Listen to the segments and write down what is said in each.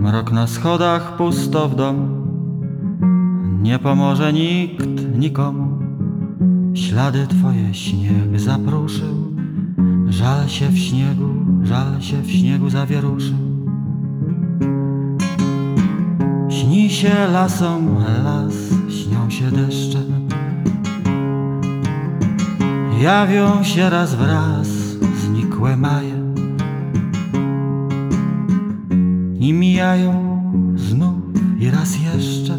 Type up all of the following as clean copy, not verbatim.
Mrok na schodach, pusto w domu, nie pomoże nikt nikomu. Ślady twoje śnieg zapruszył, żal się w śniegu zawieruszył. Śni się lasom las, śnią się deszcze, jawią się raz wraz znikłe maje i mijają znów i raz jeszcze,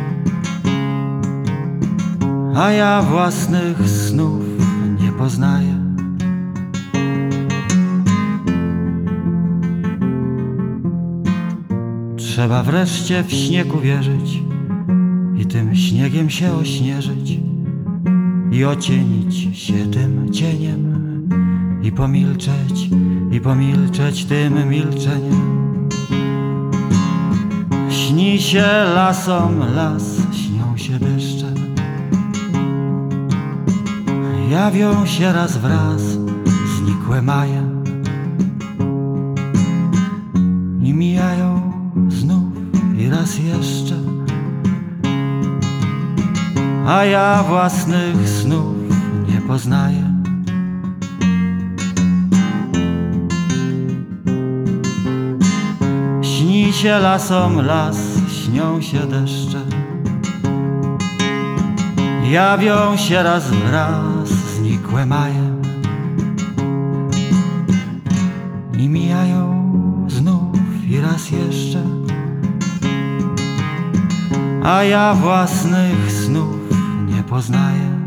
a ja własnych snów nie poznaję. Trzeba wreszcie w śnieg uwierzyć i tym śniegiem się ośnieżyć i ocienić się tym cieniem i pomilczeć tym milczeniem. Śni się lasom las, śnią się deszcze, jawią się raz wraz znikłe maje i mijają znów i raz jeszcze, a ja własnych snów nie poznaję. Śni się lasom las, śnią się deszcze, jawią się raz wraz znikłe maje i mijają znów i raz jeszcze, a ja własnych snów nie poznaję.